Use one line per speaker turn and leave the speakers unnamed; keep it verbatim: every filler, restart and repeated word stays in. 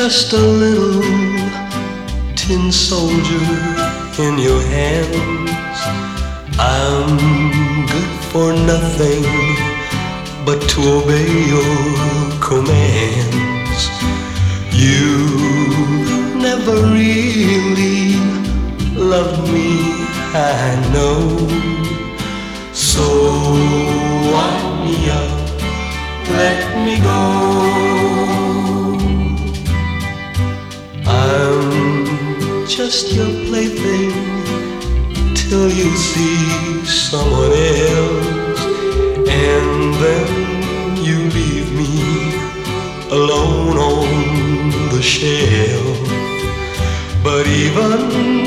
just a little tin soldier in your hands. I'm good for nothing but to obey your commands. You never really loved me, I know. So wind me up, let me go. I'm just your plaything till you see someone else, and then you leave me alone on the shelf. But even